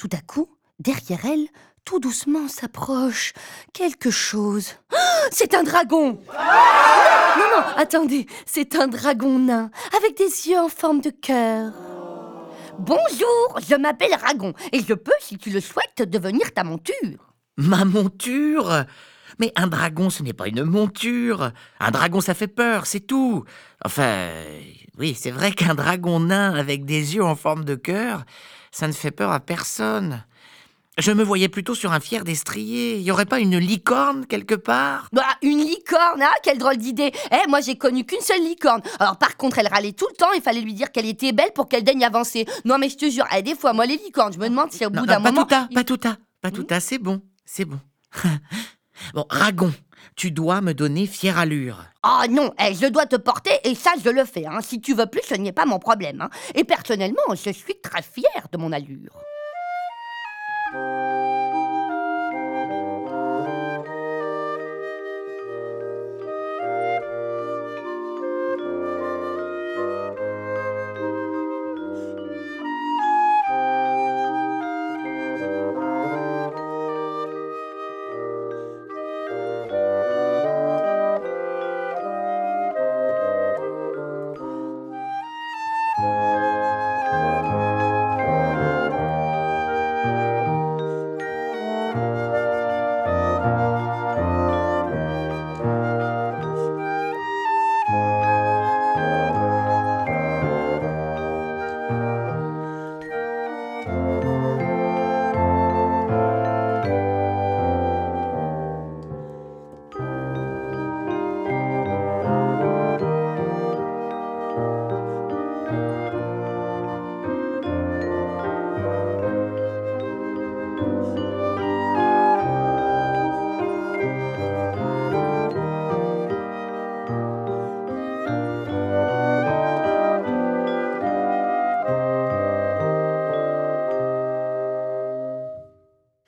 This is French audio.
Tout à coup, derrière elle, tout doucement s'approche quelque chose. Oh, c'est un dragon! Non, attendez, c'est un dragon nain, avec des yeux en forme de cœur. Bonjour, je m'appelle Ragon, et je peux, si tu le souhaites, devenir ta monture. Ma monture? Mais un dragon, ce n'est pas une monture. Un dragon, ça fait peur, c'est tout. Enfin, oui, c'est vrai qu'un dragon nain avec des yeux en forme de cœur, ça ne fait peur à personne. Je me voyais plutôt sur un fier destrier. Il n'y aurait pas une licorne quelque part? Bah, une licorne, ah, quelle drôle d'idée. Moi, j'ai connu qu'une seule licorne. Alors, par contre, elle râlait tout le temps, il fallait lui dire qu'elle était belle pour qu'elle daigne avancer. Non, mais je te jure, des fois, moi, les licornes, je me demande si au bout d'un moment... Pas tout à, c'est bon. Bon, Ragon, tu dois me donner fière allure. Oh non, je dois te porter, et ça, je le fais. Si tu veux plus, ce n'est pas mon problème. Et personnellement, je suis très fière de mon allure.